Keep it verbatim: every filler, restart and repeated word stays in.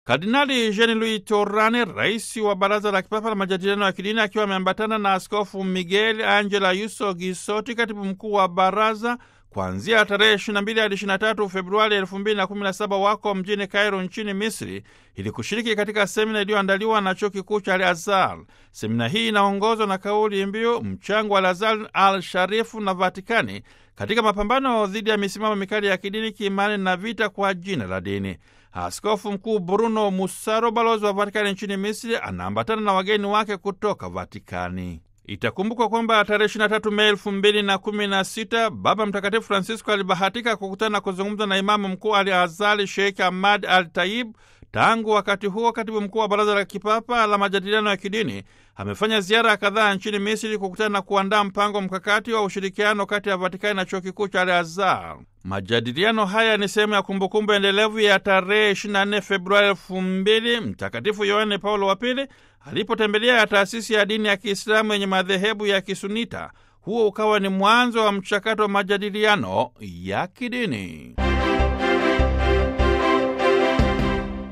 Kardinali Jean-Louis Torrane, rais wa Baraza la Kipapa la Majadiliano ya Kidini, akiwa ameambatana na Askofu Miguel Angel Ayuso Gisoti, katibu mkuu wa baraza, kuanzia tarehe ishirini na mbili hadi ishirini na tatu Februari elfu mbili na kumi na saba wako mjini Kairo nchini Misri ili kushiriki katika semina iliyoandaliwa na chuo kikuu cha Al-Azhar. Semina hii inaongozwa na kauli mbiu mchango wa Al-Azhar al-Sharifu na Vatikani katika mapambano dhidi ya misimamo mikali ya kidini, kiimani na vita kwa jina la dini. Askofu Mkuu Bruno Musaro, balozi wa Vatikani nchini Misri, anaambatana na wageni wake kutoka Vatikani. Itakumbukwa kwamba tarehe ishirini na tatu Mei elfu mbili na kumi na sita Baba Mtakatifu Francisco alibahatika kukutana na kuzungumza na Imamu Mkuu Al-Azhar Sheikh Ahmad Al-Taib. Tangu wakati huo, katibu mkuu wa Baraza la Kipapa la Majadiliano ya Kidini amefanya ziara kadhaa nchini Misri kukutana na kuandaa mpango mkakati wa ushirikiano kati ya Vatikani na chuo kikuu cha Al-Azhar. Majadiliano haya ni sehemu ya kumbukumbu endelevu ya tarehe ishirini na nne Februari elfu mbili Mtakatifu Yohane Paulo wa Pili alipotembelea ya taasisi ya dini ya Kiislamu yenye madhehebu ya Kisunita. Huo ukawa ni mwanzo wa mchakato wa majadiliano ya kidini.